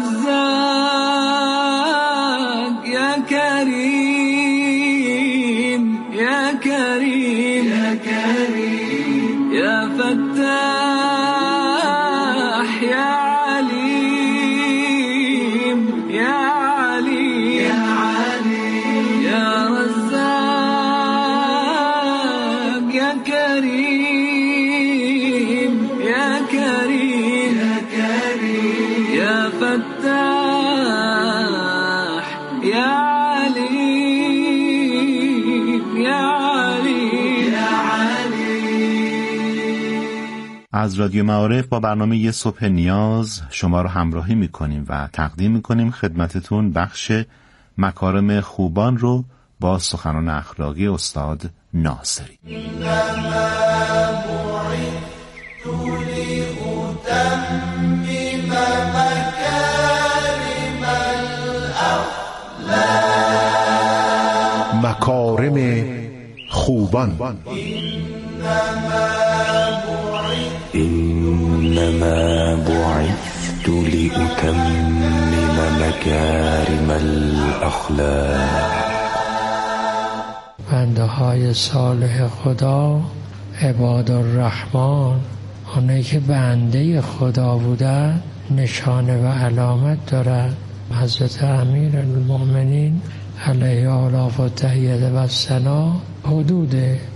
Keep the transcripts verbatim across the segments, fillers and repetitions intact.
رزاق يا كريم يا كريم يا كريم يا فتاح يا عليم يا عليم يا عليم يا رزاق يا كريم يا كريم يا كريم يا فتاح يا عليم يا عليم يا عليم. از رادیو معارف با برنامه یه صبح نیاز شما رو همراهی میکنیم و تقدیم میکنیم خدمتتون بخش مکارم خوبان رو با سخنان اخلاقی استاد ناصری. مکارم خوبان. إنما بعثت لأتمم مكارم الأخلاق. بنده های صالح خدا، عباد الرحمن، اونایی که بنده خدا بودن نشانه و علامت دارن. حضرت امیر المؤمنین علیه آلاف و تحییت و ثنا حدود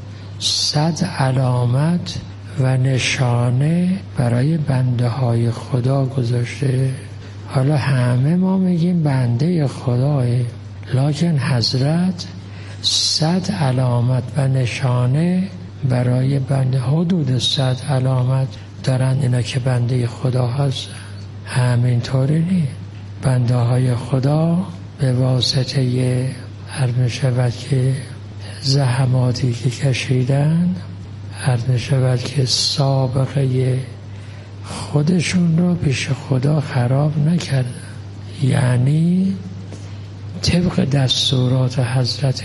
صد علامت و نشانه برای بنده های خدا گذاشته. حالا همه ما میگیم بنده خداه، لکن حضرت صد علامت و نشانه برای بنده، حدود صد علامت دارن اینا که بنده خدا هستن. همینطوری نیست. بنده های خدا به واسطه هر میشود که زحماتی که کشیدن، هر میشود که سابقه خودشون رو پیش خدا خراب نکردن، یعنی طبق دستورات حضرت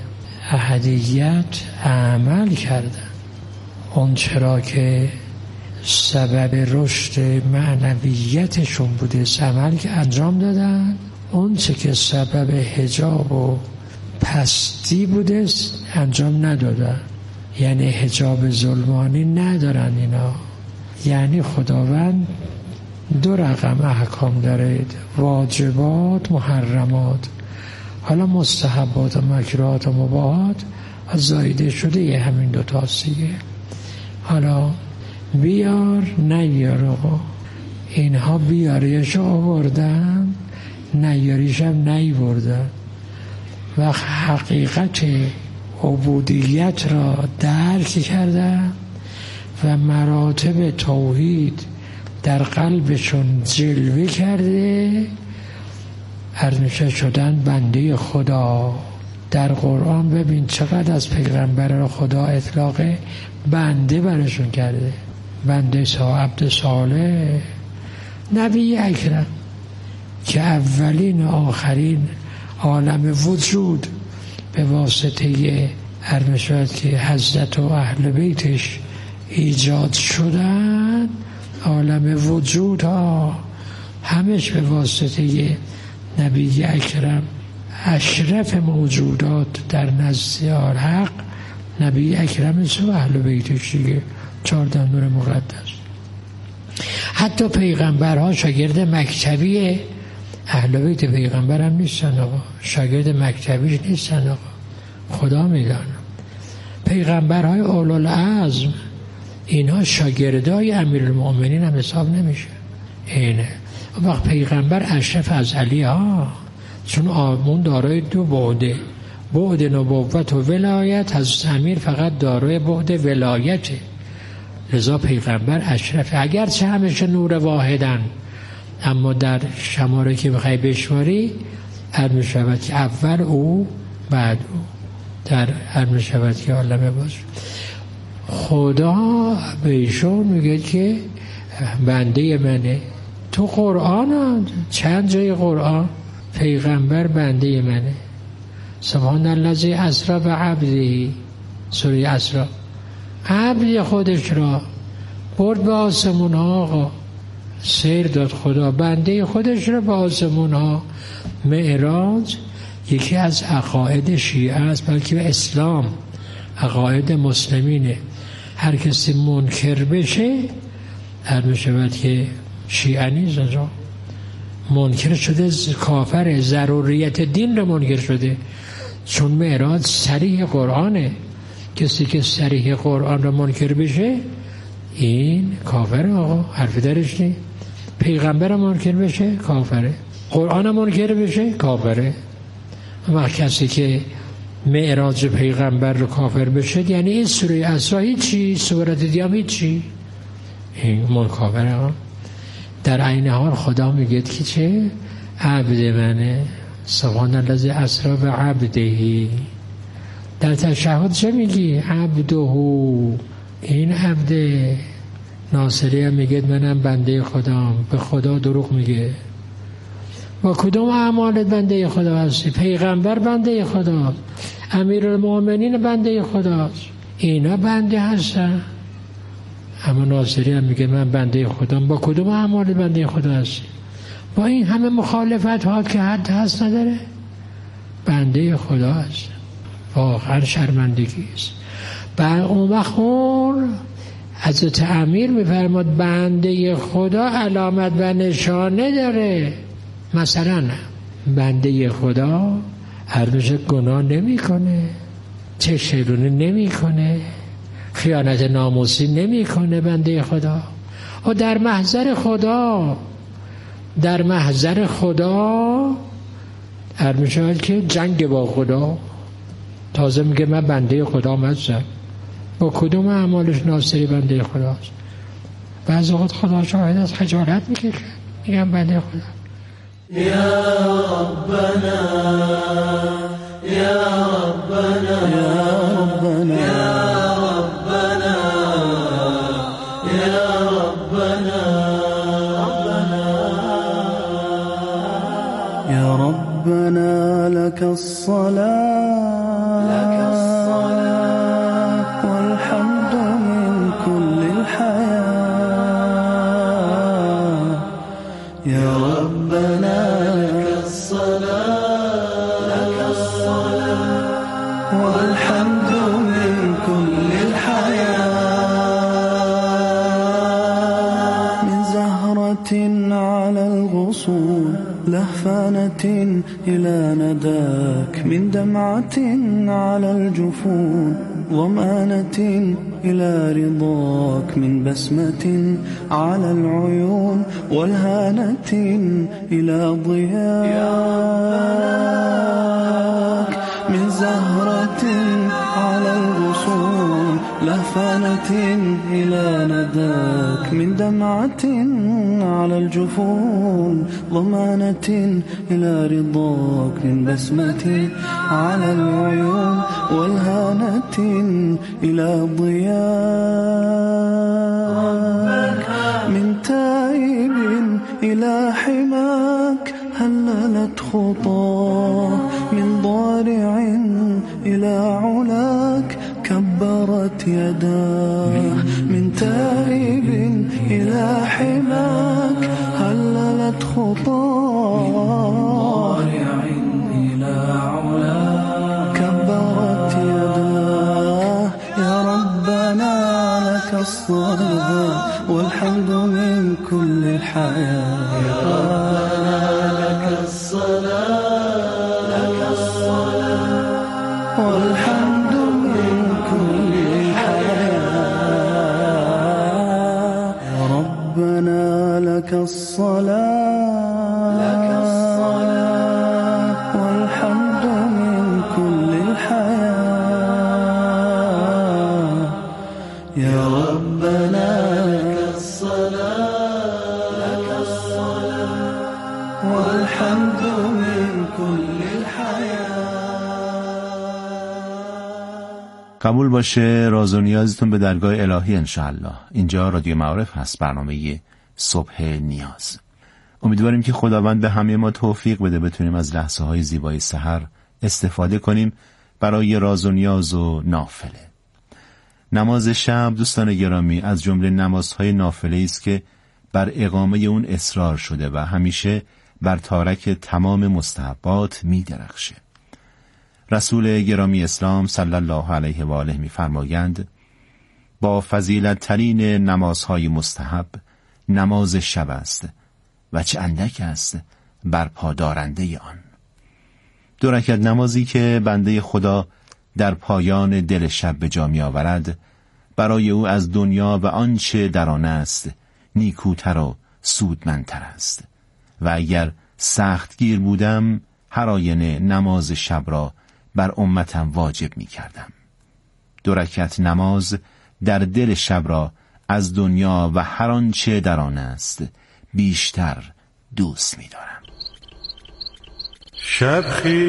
احدیت عمل کردن. اون چرا که سبب رشد معنویتشون بوده عمل که انجام دادن، اون چه که سبب حجاب و پستی بوده انجام ندادن. یعنی حجاب ظلمانی ندارن اینا. یعنی خداوند دو رقم احکام داره، واجبات، محرمات. حالا مستحبات و مکروهات و مباحات زایده شده یه همین دو تاسیه. حالا بیار نیار آقا، اینها بیاریش آوردن، نیاریش هم نیوردن. و حقیقت عبودیت را درک کردن و مراتب توحید در قلبشون جلوه کرده، هرمیشه شدن بنده خدا. در قرآن ببین چقدر از پیغمبر خدا اطلاق بنده برشون کرده. بنده سا عبد صالح، نبی اکرم که اولین و آخرین عالم وجود به واسطه هرمیشد که حضرت و اهل بیتش ایجاد شدن. عالم وجود ها همش به واسطه نبی اکرم، اشرف موجودات در نزد الحق نبی اکرم و اهل بیتش دیگه، چهارده نور مقدس. حتی پیغمبرها شاگرد مکتبی اهل بیت پیغمبر هم نیستن آقا، شاگرد مکتبیش نیستن آقا، خدا میدانم. پیغمبرهای اولوالعزم اینها شاگردای امیرالمؤمنین هم حساب نمیشه. اینه وقت پیغمبر اشرف از علی ها، چون آمون دارای دو بعده، بعد نبوت و ولایت. حضرت امیر فقط دارای بعد ولایته، لذا پیغمبر اشرف. اگرچه همشه نور واحدن، اما در شماره که بخوای بشماری هر میشود که اول او بعد او، در هر میشود که عالم باشه. خدا به ایشون میگه که بنده منه. تو قرآن چند جای قرآن پیغمبر بنده منه. سبحان الذی اسری بعبده، سوره اسری، عبد خودش را برد به آسمون ها آقا، سیر داد خدا بنده خودش رو به آسمون ها. معراج یکی از عقاید شیعه است، بلکه اسلام عقاید مسلمینه. هر کسی منکر بشه هر بشود که شیعه نیست، منکر شده کافر، ضروریت دین رو منکر شده. چون معراج صریح قرآنه، کسی که صریح قرآن رو منکر بشه این کافره. آقا حرفی درش نیست. پیغمبر منکر بشه کافره، قرآن منکر بشه کافره. و کسی که معراج پیغمبر رو کافر بشه یعنی این سوره اسرا هیچی، صورت دیام هیچی، این من کافره. ها در عین حال خدا میگه که چه؟ عبد منه، سبحان الذی اسری بعبده. در تشهد چه میگی؟ عبده. این عبد ناصری هم میگه منم بنده خدام، به خدا دروغ میگه. و کدوم اعمال بنده خدا هستی؟ پیغمبر بنده خدا، امیرالمؤمنین بنده خداست، اینا بنده هستن. اما ناصری هم میگه من بنده خدام. با کدوم اعمال بنده خدا هستی؟ با این همه مخالفت ها که حد هست نداره، بنده خدا هست. واقعا شرمندگی است. بعد اون وقت اون حضرت امیر میفرماد بنده خدا علامت و نشانه داره. مثلا بنده خدا هر روز گناه نمی کنه، چشرونه نمی کنه، خیانت ناموسی نمی کنه. بنده خدا و در محضر خدا در محضر خدا هر میشود که جنگ با خدا. تازه میگه من بنده خدا هستم. با کدوم اعمالش ناصری بنده خداست؟ بعضی وقت خدا شاهد از خجالت میکشه، میگم بنده خدا. یا ربنا یا ربنا یا ربنا یا ربنا یا ربنا یا ربنا لك الصلاة لك الصلاة والحمد من كل الحياة. يا ربنا لك الصلاة لك الصلاة والحمد من كل الحياة. من زهرة على الغصون لهفانة إلى نداك، من دمعة على الجفون ضمانة إلى رضاك، من بسمة على العيون والهانة إلى ضياك. من زهرة على الغصون لهفانة إلى نداك، من دمعة على الجفون ضمانة إلى رضاك، من بسمة على العيون والهانة إلى ضياك. من تائب إلى حماك هللت خطاه، من ضارع إلى علاك كبرت يداه. من تائب إلى حماك هللت خطاه، إلى علاك كبرت يداه. يا ربنا لك الصلاة والحمد من كل الحياة. يا ربنا لك الصلاة لك الصلاة والحمد من كل الحياة. يا ربنا لك الصلاة لك الصلاة والحمد من كل الحياة. يا ربنا لك الصلاة لك الصلاة والحمد من كل الحياة. قبول باشه راز و نیازتون به درگاه الهی انشاءالله. اینجا رادیو معارف هست، برنامه صبح نیاز. امیدواریم که خداوند به همه ما توفیق بده بتونیم از لحظه های زیبای سحر استفاده کنیم برای راز و نیاز و نافله. نماز شب دوستان گرامی از جمله نمازهای نافله است که بر اقامه اون اصرار شده و همیشه بر تارک تمام مستحبات می درخشه. رسول گرامی اسلام صلی الله علیه و آله می فرمایند با فضیلت ترین نمازهای مستحب نماز شب است و چه اندک است بر پادارنده آن. دو رکعت نمازی که بنده خدا در پایان دل شب به جا می آورد برای او از دنیا و آنچه در آن است نیکوتر و سودمندتر است و اگر سختگیر بودم هر آینه نماز شب را بر امتم واجب می کردم. دو رکعت نماز در دل شب را از دنیا و هر آنچه در آن است بیشتر دوست می دارم. شب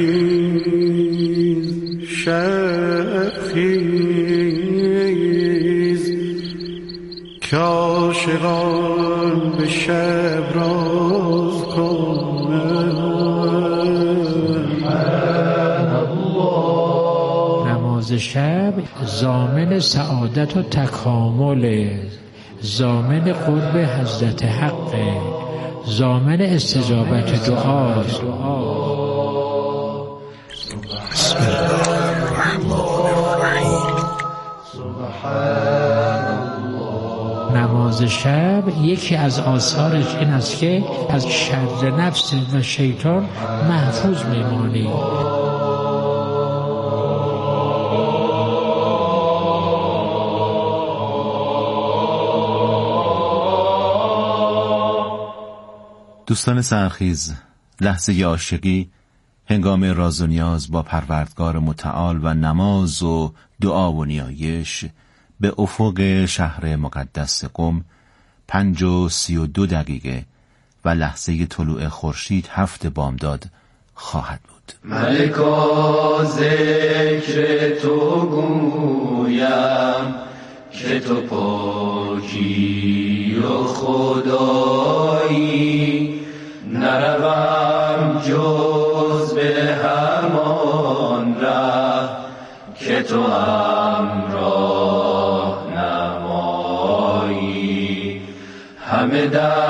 خیز شب خیز که عاشقان به شب راز کنند. نماز شب ضامن سعادت و تکامل، ضامن قرب حضرت حق، ضامن استجابت دعاست. بسم الله الرحمن الرحیم. نماز شب یکی از آثارش این است که از شر نفس و شیطان محفوظ میمانی. دوستان سحرخیز، لحظه عاشقی هنگام راز و نیاز با پروردگار متعال و نماز و دعا و نیایش به افق شهر مقدس قم پنج و سی و دو دقیقه و لحظه طلوع خورشید هفت بامداد خواهد بود. ملکا ذکر تو گویم که تو پاکی و خدایی، نروم جز به همان ره که تو همراه نمایی. همه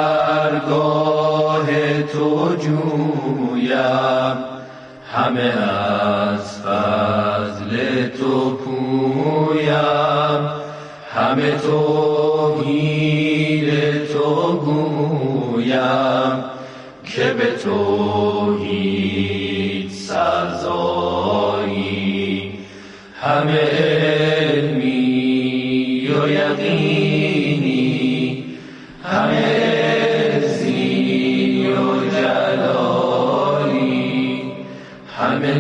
درگاه تو جویم، همه از فضل تو پویم، همه توحید تو گویم که به توحید سزایی. همه علمی و یقینی، همه عزی و جلالی، همه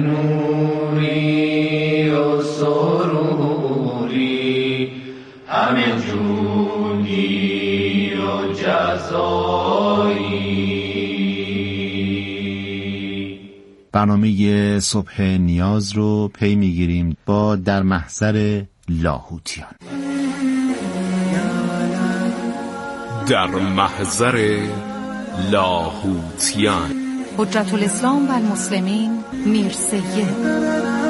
نوری و سروری، همه جودی و جزایی. برنامه صبح نیاز رو پی میگیریم با در محضر لاهوتیان. در محضر لاهوتیان حجت الاسلام و المسلمین میر سید.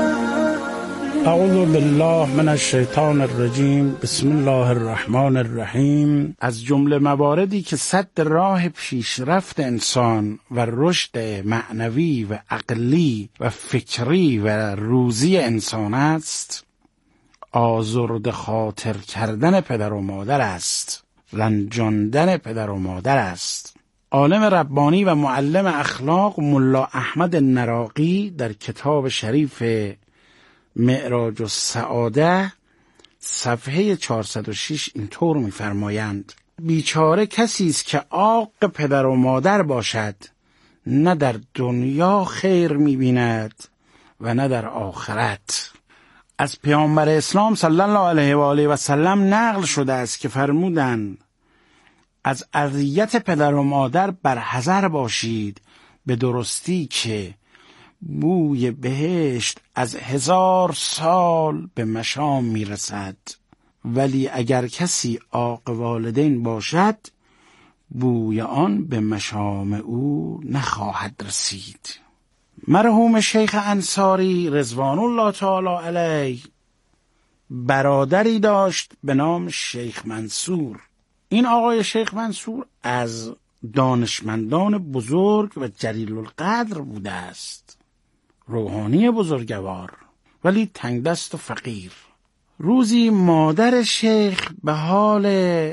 اعوذ بالله من الشیطان الرجیم. بسم الله الرحمن الرحیم. از جمله مواردی که سد راه پیشرفت انسان و رشد معنوی و عقلی و فکری و روزی انسان است، آزرده خاطر کردن پدر و مادر است، رنجاندن پدر و مادر است. عالم ربانی و معلم اخلاق ملا احمد نراقی در کتاب شریف معراج السعاده صفحه چهارصد و شش اینطور می‌فرمایند: بیچاره کسی است که عاق پدر و مادر باشد، نه در دنیا خیر می‌بیند و نه در آخرت. از پیامبر اسلام صلی الله علیه و آله و سلم نقل شده است که فرمودند از اذیت پدر و مادر برحذر باشید، به درستی که بوی بهشت از هزار سال به مشام میرسد، ولی اگر کسی عاق والدین باشد بوی آن به مشام او نخواهد رسید. مرحوم شیخ انصاری رضوان الله تعالی علیه برادری داشت به نام شیخ منصور. این آقای شیخ منصور از دانشمندان بزرگ و جلیل القدر بوده است، روحانی بزرگوار، ولی تنگ دست و فقیر. روزی مادر شیخ به حال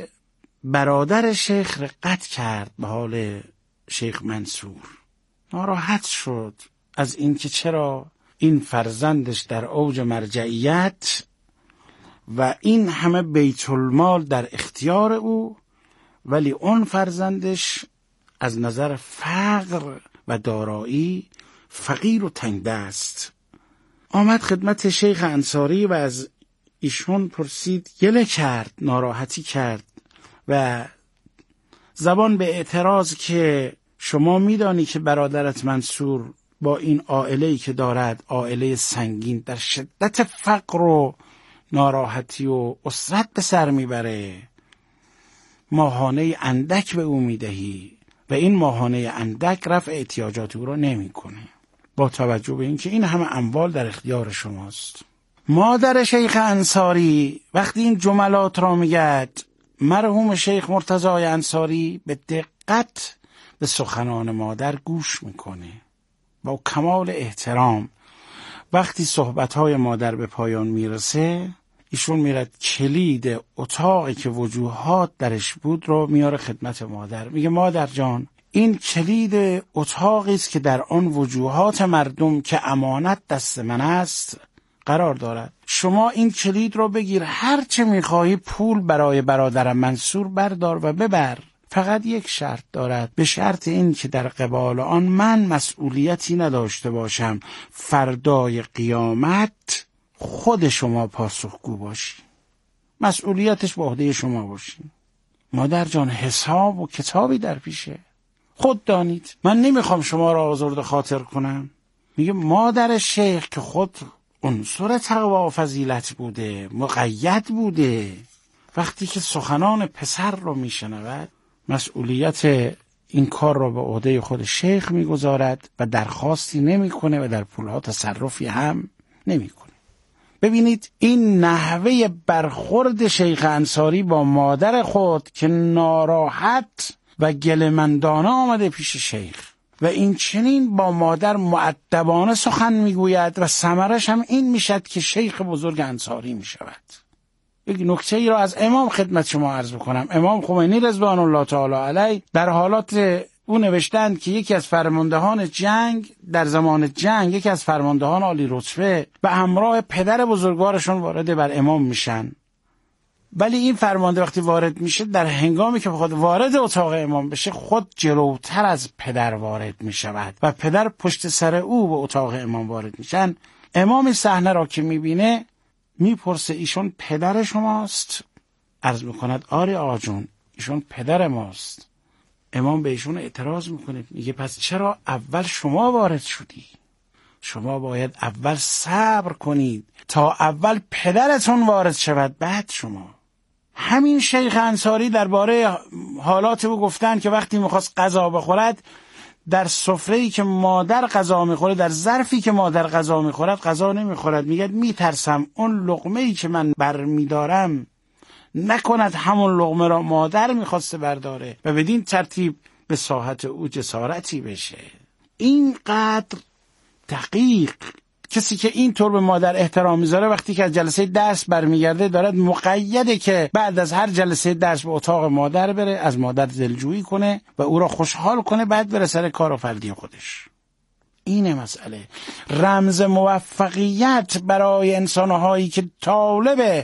برادر شیخ رقت کرد، به حال شیخ منصور. ناراحت شد از اینکه چرا این فرزندش در اوج مرجعیت و این همه بیت المال در اختیار او، ولی اون فرزندش از نظر فقر و دارایی فقیر و تنگ دست. آمد خدمت شیخ انصاری و از ایشون پرسید، گله کرد، ناراحتی کرد و زبان به اعتراض که شما میدانی که برادرت منصور با این عائله‌ای که دارد، عائله سنگین، در شدت فقر و ناراحتی و اسرت به سر میبره، ماهانه اندک به او میدهی و این ماهانه اندک رفع احتیاجات او را نمیکنه، با توجه به اینکه این همه اموال در اختیار شماست. مادر شیخ انصاری وقتی این جملات را میگد، مرحوم شیخ مرتضی انصاری به دقت به سخنان مادر گوش میکنه با کمال احترام. وقتی صحبتهای مادر به پایان میرسه، ایشون میرد کلید اتاقی که وجوهات درش بود رو میاره خدمت مادر، میگه مادر جان، این کلید اتاقی است که در آن وجوهات مردم که امانت دست من است قرار دارد. شما این کلید رو بگیر، هر چه میخواهی پول برای برادرم منصور بردار و ببر. فقط یک شرط دارد، به شرط این که در قبال آن من مسئولیتی نداشته باشم، فردای قیامت خود شما پاسخگو باشی، مسئولیتش به عهده شما باشی. مادر جان، حساب و کتابی در پیشه، خود دانید، من نمیخوام شما را آزرده خاطر کنم. میگه مادر شیخ که خود عنصر تقوا و فضیلت بوده، مقید بوده، وقتی که سخنان پسر رو میشنود، مسئولیت این کار را به عهده خود شیخ میگذارد و درخواستی نمیکنه و در پولها تصرفی هم نمیکنه. ببینید این نحوه برخورد شیخ انصاری با مادر خود که ناراحت و گله‌مندانه آمده پیش شیخ و این چنین با مادر مؤدبانه سخن میگوید و ثمرش هم این میشد که شیخ بزرگ انصاری میشود. یک نکته ای را از امام خدمت شما عرض بکنم. امام خمینی رضوان الله تعالی علیه در حالات او نوشتند که یکی از فرماندهان جنگ در زمان جنگ، یکی از فرماندهان عالی رتبه به همراه پدر بزرگوارشون وارد بر امام میشن، ولی این فرمانده وقتی وارد میشه، در هنگامی که بخواد وارد اتاق امام بشه، خود جلوتر از پدر وارد میشود و پدر پشت سر او به اتاق امام وارد میشن. امام این صحنه را که میبینه میپرسه ایشون پدر شماست؟ عرض میکند آره آقا جون، ایشون پدر ماست. امام به ایشون اعتراض میکنه، میگه پس چرا اول شما وارد شدی؟ شما باید اول صبر کنید تا اول پدرتون وارد شود، بعد شما. همین شیخ انصاری درباره حالات او گفتن که وقتی میخواست غذا بخورد، در سفره‌ای که مادر غذا میخوره، در ظرفی که مادر غذا میخورد غذا نمیخورد. میگه میترسم اون لقمه‌ای که من برمیدارم نکند همون لقمه را مادر میخواسته برداره و بدین ترتیب به ساحت او جسارتی بشه. اینقدر دقیق کسی که اینطور به مادر احترام میذاره، وقتی که از جلسه درس برمیگرده دارد مقیده که بعد از هر جلسه درس به اتاق مادر بره، از مادر دلجویی کنه و او را خوشحال کنه، بعد بره سر کار و فردی خودش. اینه مسئله. رمز موفقیت برای انسانهایی که طالب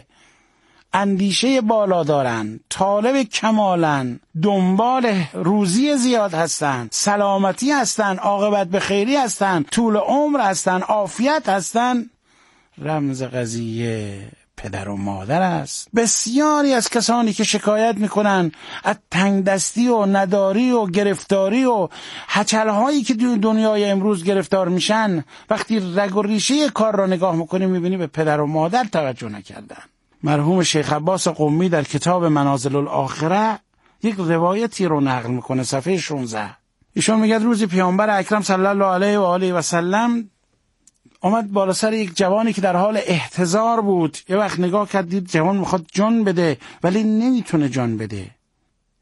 اندیشه بالا دارن، طالب کمالن، دنبال روزی زیاد هستن، سلامتی هستن، عاقبت به خیری هستن، طول عمر هستن، عافیت هستن، رمز قضیه پدر و مادر است. بسیاری از کسانی که شکایت میکنن از تنگ دستی و نداری و گرفتاری و هچلهایی که دنیای امروز گرفتار میشن، وقتی رگ و ریشه کار را نگاه میکنی میبینی به پدر و مادر توجه نکردن. مرحوم شیخ عباس قمی در کتاب منازل الاخره یک روایتی رو نقل میکنه، صفحه شانزده. ایشون میگه روزی پیامبر اکرم صلی الله علیه و آله و سلم آمد بالا سر یک جوانی که در حال احتضار بود. یه وقت نگاه کرد دید جوان میخواد جان بده ولی نمیتونه جان بده.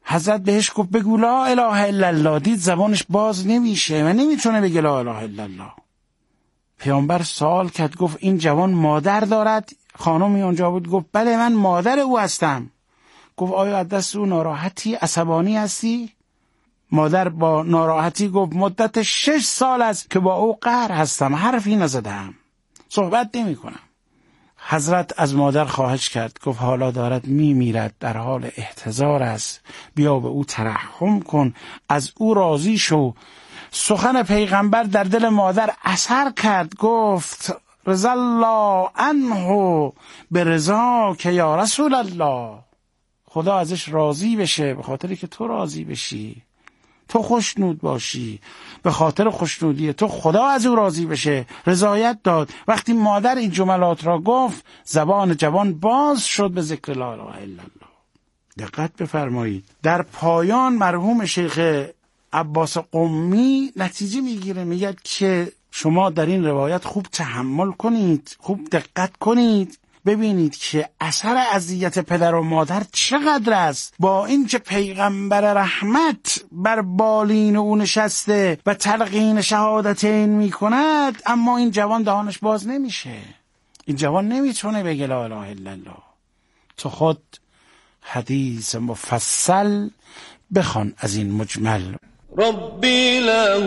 حضرت بهش گفت بگو لا اله الا الله. دید زبانش باز نمیشه و نمیتونه بگه لا اله الا الله. پیامبر سوال کرد، گفت این جوان مادر دارد؟ خانمی اونجا بود گفت بله من مادر او هستم. گفت آیا از دست او ناراحتی، عصبانی هستی؟ مادر با ناراحتی گفت مدت شش سال است که با او قهر هستم، حرفی نزدم، صحبت نمی کنم. حضرت از مادر خواهش کرد، گفت حالا دارد می میرد، در حال احتضار است، بیا به او ترحم کن، از او راضی شو. سخن پیغمبر در دل مادر اثر کرد، گفت رضا الله عنه به رضا که یا رسول الله. خدا ازش راضی بشه به خاطری که تو راضی بشی، تو خوشنود باشی، به خاطر خوشنودی تو خدا از او راضی بشه. رضایت داد. وقتی مادر این جملات را گفت زبان جوان باز شد به ذکر لا اله الا الله. دقت بفرمایید، در پایان مرحوم شیخ عباس قمی نتیجه میگیره، میگه که شما در این روایت خوب تحمل کنید، خوب دقت کنید، ببینید که اثر اذیت پدر و مادر چقدر است. با اینکه پیغمبر رحمت بر بالین او نشسته و تلقین شهادتین می کند، اما این جوان دهانش باز نمیشه. این جوان نمیتونه بگه لا اله الا الله. تو خود حدیث مفصل بخوان از این مجمل. ربي له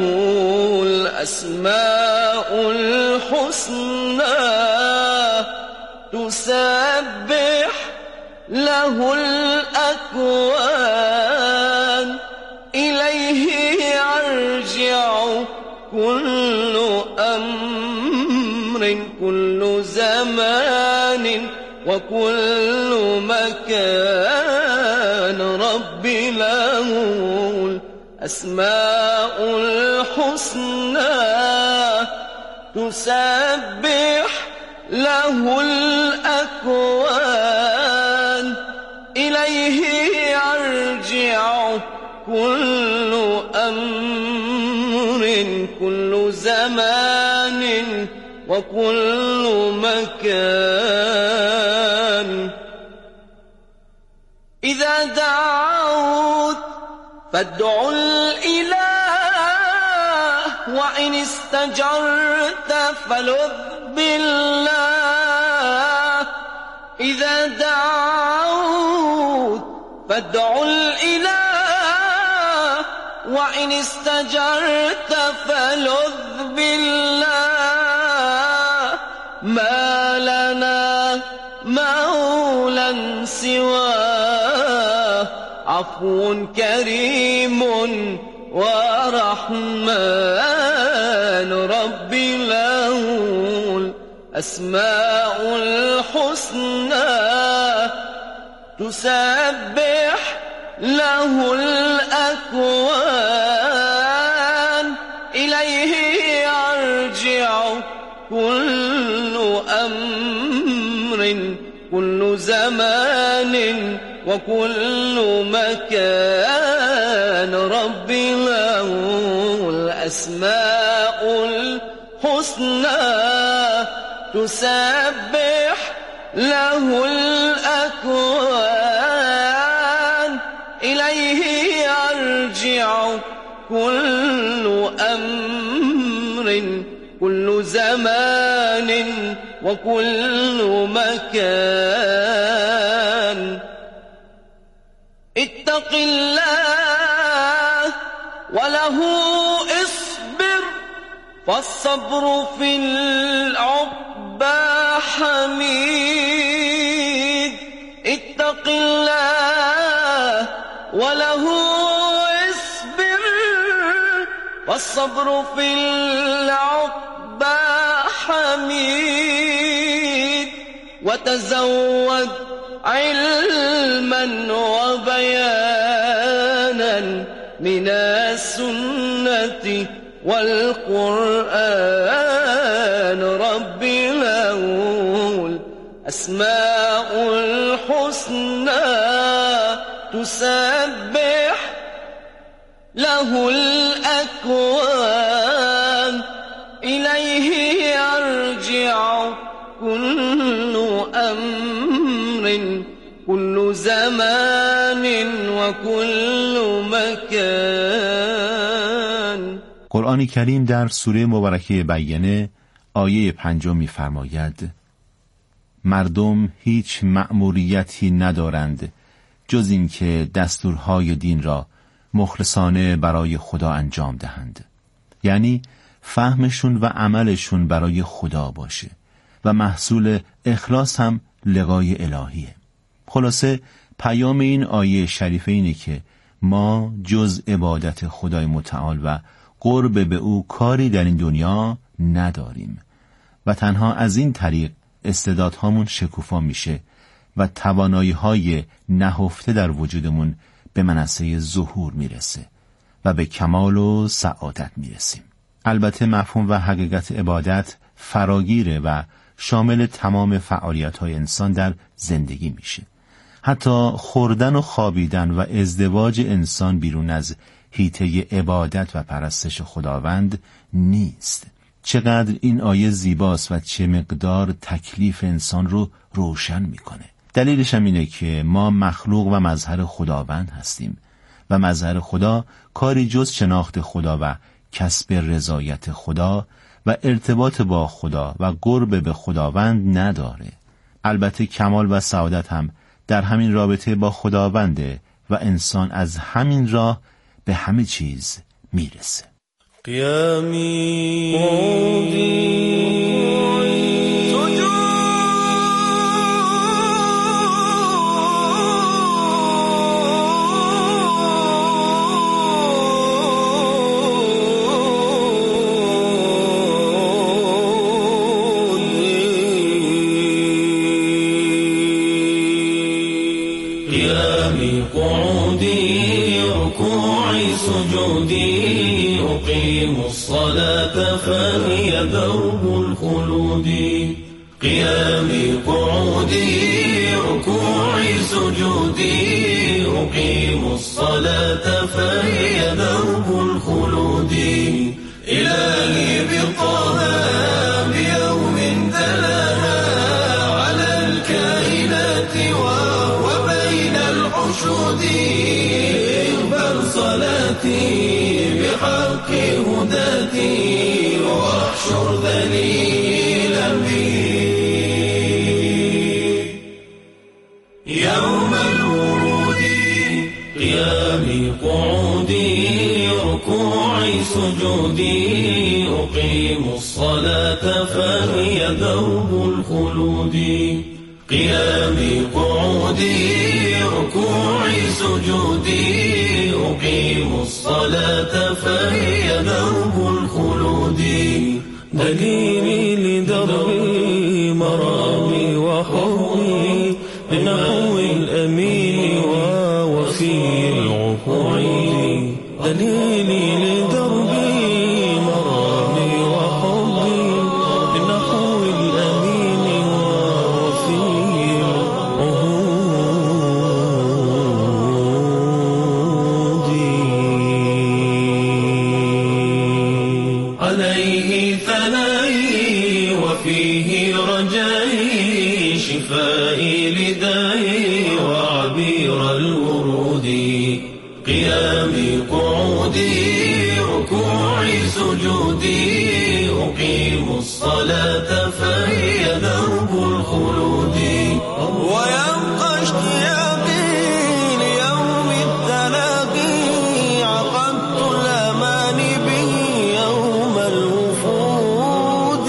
الأسماء الحسنى تسبح له الأكوان إليه يرجع كل أمر كل زمان وكل مكان. ربي له الأسماء الحسنى تسبح له الأكوان إليه يرجع كل أمر كل زمان وكل مكان. إذا دعوت فادعوا الإله وإن استجرت فلذ بالله. إذا دعوت فادعوا الإله وإن استجرت فلذ بالله. ما لنا مولا سواه عفو كريم ورحمن. ربي له الأسماء الحسنى تسبح له الأكوان إليه يرجع كل أمر كل زمان وكل مكان. ربي له الأسماء الحسنى تسبح له الأكوان إليه يرجع كل أمر كل زمان وكل مكان. اتق الله وله اصبر فالصبر في العقبى حميد. اتق الله وله اصبر فالصبر في العقبى حميد. وتزود علما وبيانا من السنة والقرآن. ربي له الأسماء الحسنى تسبح له الأكوان إليه يرجع كل أمر كل زمان وكل مكان. قرآن کریم در سوره مبارکه بینه آیه پنجم می‌فرماید مردم هیچ مأموریتی ندارند جز اینکه دستورهای دین را مخلصانه برای خدا انجام دهند، یعنی فهمشون و عملشون برای خدا باشه و محصول اخلاص هم لقای الهیه. خلاصه پیام این آیه شریفه اینه که ما جز عبادت خدای متعال و قرب به او کاری در این دنیا نداریم و تنها از این طریق استعدادهامون شکوفا میشه و توانایی‌های نهفته در وجودمون به منصه ظهور میرسه و به کمال و سعادت میرسیم. البته مفهوم و حقیقت عبادت فراگیره و شامل تمام فعالیت‌های انسان در زندگی میشه. حتی خوردن و خوابیدن و ازدواج انسان بیرون از حیطه عبادت و پرستش خداوند نیست. چقدر این آیه زیباست و چه مقدار تکلیف انسان رو روشن میکنه. دلیلش هم اینه که ما مخلوق و مظهر خداوند هستیم و مظهر خدا کاری جز شناخت خدا و کسب رضایت خدا و ارتباط با خدا و قرب به خداوند نداره. البته کمال و سعادت هم در همین رابطه با خداونده و انسان از همین راه به همه چیز میرسه. قیامی قودی سجودي أقيم الصلاة فهي درب الخلود. قيامي قعودي ركوعي سجودي أقيم الصلاة فهي درب الخلود. إلهي بطه بيوم تلاها على الكائنات وبين الحشود. صلاتي بحق هداتي واحشر ذليلا بي يوم الورود. قيامي قعودي ركوعي سجودي أقيم الصلاة فهي درب الخلود. قيامي قعودي ركوعي سجودي أقيم الصلاة فهي درب الخلود. دليلي لدربي مرامي وحومي بنحو الأمين ووفي العقوع. دليلي لدربي مرامي وحومي بنحو الأمين ووفي العهود. عليه ثنائي وفيه رجائي شفائي لدائي وعبير الورود. قيامي قعودي ركوعي سجودي أقيم الصلاة فهي درب الخلود. ويبقى اشتياقي ليوم التلاقي عقدت الأمان به يوم الوفود.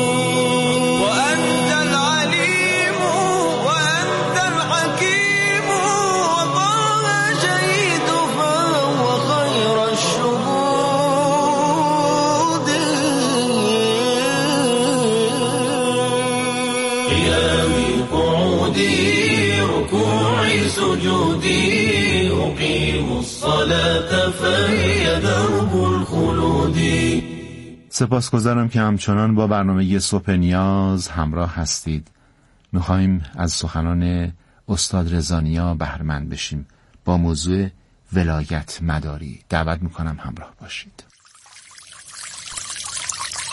وأنت العليم وأنت الحكيم وطه شهيد فهو خير الشهود. قيامي قعودي ركوعي سجودي أقيم الصلاة فهي درب الخلود. سپاسگزارم که همچنان با برنامه صبح نیاز همراه هستید. میخوایم از سخنان استاد رضانیا بهره‌مند بشیم با موضوع ولایت مداری. دعوت میکنم همراه باشید.